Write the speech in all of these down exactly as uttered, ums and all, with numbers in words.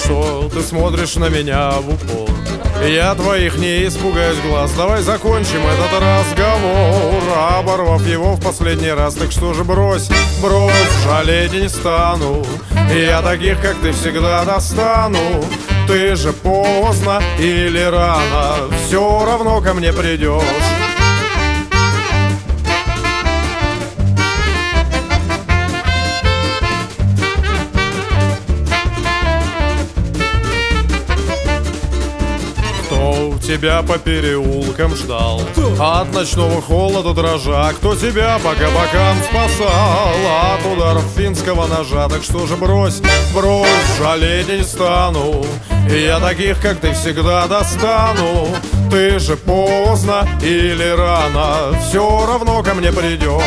что ты смотришь на меня в упор. Я твоих не испугаюсь глаз. Давай закончим этот разговор, оборвав его в последний раз. Так что же брось, брось, жалеть не стану. Я таких, как ты, всегда достану. Ты же поздно или рано, все равно ко мне придешь. Тебя по переулкам ждал, от ночного холода дрожа. Кто тебя по кабакам спасал от ударов финского ножа. Так что же брось, брось, жалеть не стану. Я таких, как ты, всегда достану. Ты же поздно или рано, все равно ко мне придешь.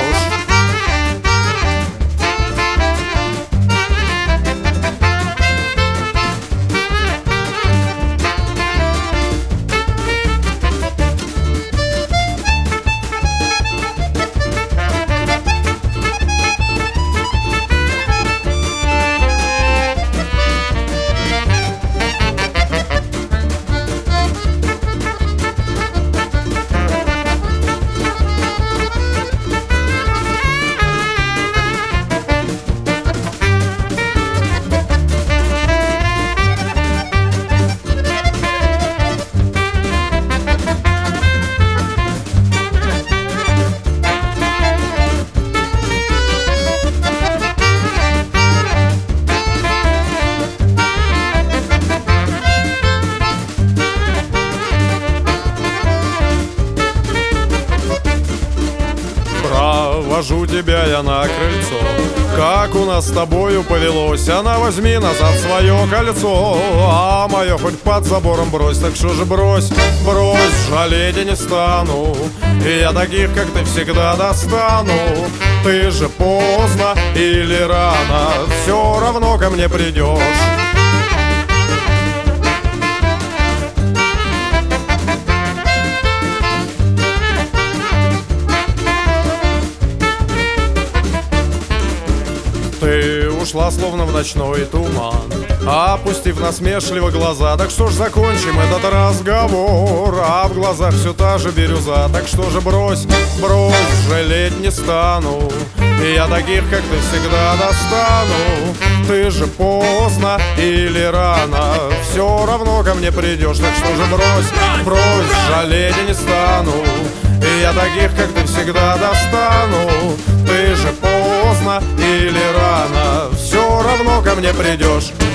Вожу тебя я на крыльцо, как у нас с тобою повелось. Она возьми назад свое кольцо, а мое хоть под забором брось. Так что же брось, брось, жалеть я не стану. Я таких, как ты, всегда достану. Ты же поздно или рано, все равно ко мне придешь. Ты ушла словно в ночной туман, опустив насмешливо глаза. Так что ж закончим этот разговор, а в глазах все та же бирюза. Так что же брось, брось, жалеть не стану. Я таких, как ты, всегда достану. Ты же поздно или рано, все равно ко мне придешь. Так что же брось, брось, жалеть не стану. Я таких, как ты, всегда достану. Ты же поздно или рано, все равно ко мне придешь.